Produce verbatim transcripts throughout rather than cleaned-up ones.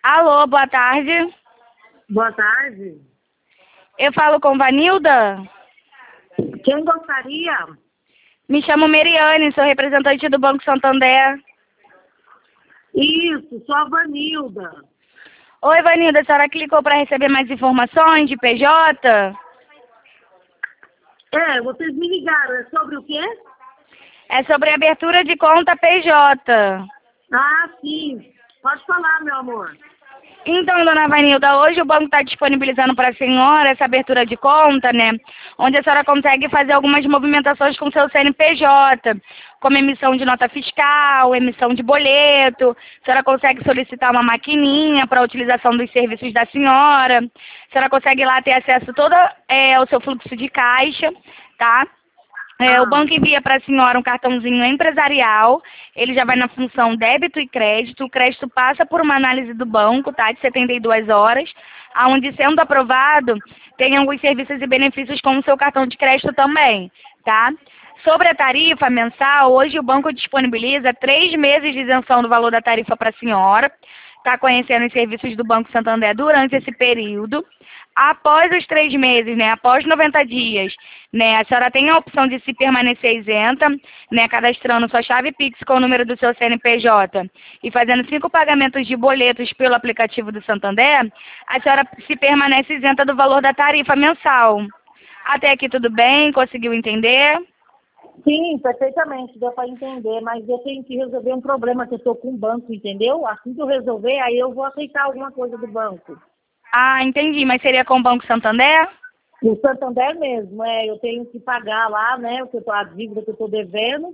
Alô, boa tarde. Boa tarde. Eu falo com Vanilda? Quem gostaria? Me chamo Meriane, sou representante do Banco Santander. Isso, sou a Vanilda. Oi, Vanilda, a senhora clicou para receber mais informações de P J? É, vocês me ligaram. É sobre o quê? É sobre a abertura de conta P J. Ah, sim. Pode falar, meu amor. Então, dona Vanilda, hoje o banco está disponibilizando para a senhora essa abertura de conta, né? Onde a senhora consegue fazer algumas movimentações com seu C N P J, como emissão de nota fiscal, emissão de boleto. A senhora consegue solicitar uma maquininha para a utilização dos serviços da senhora. A senhora consegue lá ter acesso todo é, ao seu fluxo de caixa, tá? É, Ah. O banco envia para a senhora um cartãozinho empresarial, ele já vai na função débito e crédito, o crédito passa por uma análise do banco, tá, de setenta e duas horas, onde sendo aprovado, tem alguns serviços e benefícios como o seu cartão de crédito também, tá? Sobre a tarifa mensal, hoje o banco disponibiliza três meses de isenção do valor da tarifa para a senhora, está conhecendo os serviços do Banco Santander durante esse período. Após os três meses, né, após noventa dias, né, a senhora tem a opção de se permanecer isenta, né, cadastrando sua chave Pix com o número do seu C N P J e fazendo cinco pagamentos de boletos pelo aplicativo do Santander, a senhora se permanece isenta do valor da tarifa mensal. Até aqui tudo bem? Conseguiu entender? Sim, perfeitamente, deu para entender, mas eu tenho que resolver um problema que eu estou com o banco, entendeu? Assim que eu resolver, aí eu vou aceitar alguma coisa do banco. Ah, entendi, mas seria com o Banco Santander? O Santander mesmo, é, eu tenho que pagar lá, né, o que eu tô, a dívida que eu estou devendo.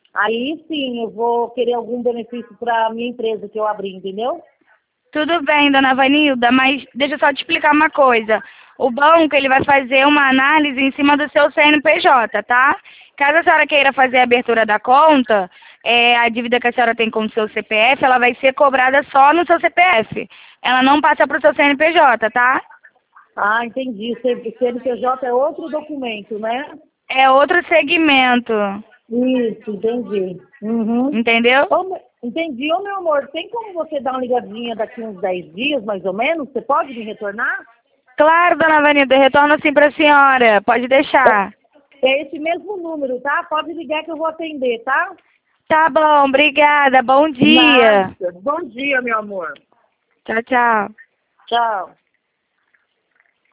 Aí sim, eu vou querer algum benefício para a minha empresa que eu abri, entendeu? Tudo bem, dona Vanilda, mas deixa eu só te explicar uma coisa. O banco ele vai fazer uma análise em cima do seu C N P J, tá? Caso a senhora queira fazer a abertura da conta, é, a dívida que a senhora tem com o seu C P F, ela vai ser cobrada só no seu C P F. Ela não passa para o seu C N P J, tá? Ah, entendi. O C N P J é outro documento, né? É outro segmento. Isso, entendi. Uhum. Entendeu? Ô, me- entendi. Ô, meu amor, tem como você dar uma ligadinha daqui uns dez dias, mais ou menos? Você pode me retornar? Claro, dona Vanilda, eu retorno sim para a senhora. Pode deixar. É esse mesmo número, tá? Pode ligar que eu vou atender, tá? Tá bom, obrigada. Bom dia. Nada. Bom dia, meu amor. Tchau, tchau. Tchau.